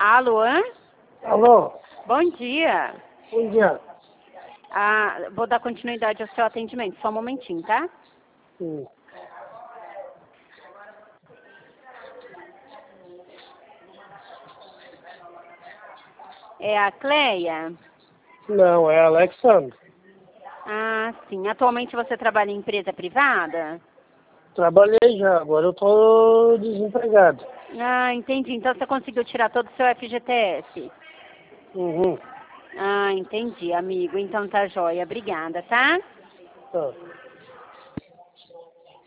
Alô? Alô? Bom dia. Bom dia. Vou dar continuidade ao seu atendimento. Só um momentinho, tá? Sim. É a Cleia? Não, é Alexandre. Ah, sim. Atualmente você trabalha em empresa privada? Trabalhei já, agora eu tô desempregado. Ah, entendi. Então você conseguiu tirar todo o seu FGTS? Uhum. Ah, entendi, amigo. Então tá joia. Obrigada, tá? Tá.